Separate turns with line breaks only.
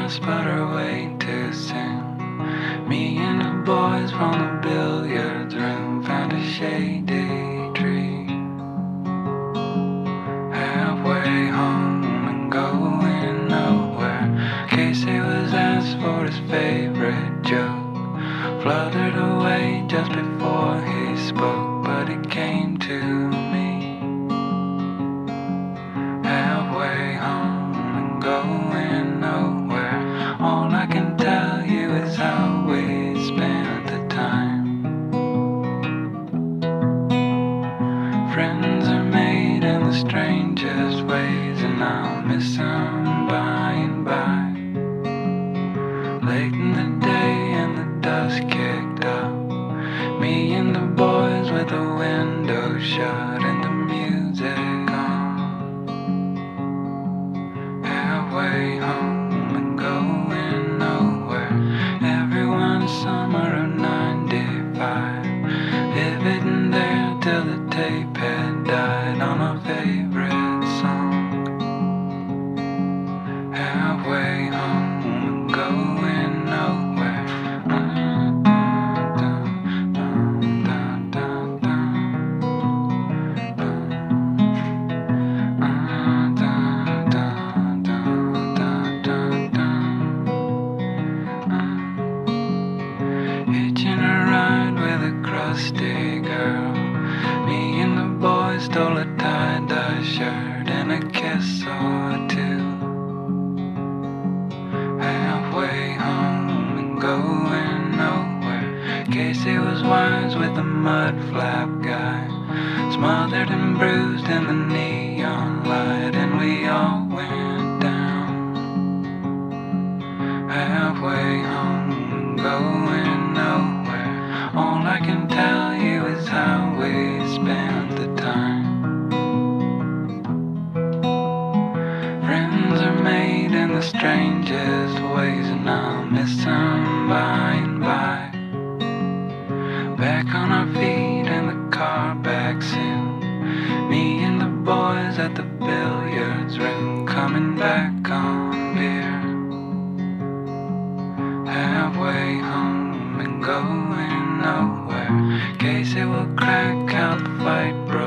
us but are way too soon. Me and the boys from the billiards room found a shady tree. Halfway home and going nowhere. Casey was asked for his favorite joke. Fluttered away just before he spoke, but it came to me. Halfway home and going nowhere. All I can tell you is how we spent the time. Friends are made in the strangest ways, and I'll miss them by and by. Late in the day and the dust kicked up. Me and the boys with the window shut and the music on. Halfway home and going nowhere. Everyone's summer of 95. Living there till the tape had died on a favorite song. Halfway home and going nowhere. Hitching a ride with a crusty girl. Me and the boys stole a tie-dye shirt and a kiss or two. Halfway home and going nowhere. Casey was wise with the mud flap guy. Smothered and bruised in the neon light, and we all went down. Halfway home and going nowhere. All I can tell you is how we spent the time. Friends are made in the strangest ways, and I'll miss them by and by. Back on our feet and the car back soon. Me and the boys at the billiards room, coming back on beer. Halfway home and going nowhere. Casey will crack out the fight, bro.